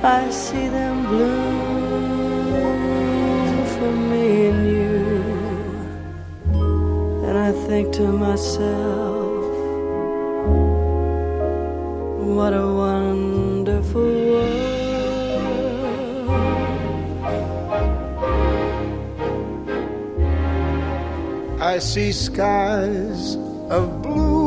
I see them bloom for me and you, and I think to myself, what a wonderful world. I see skies of blue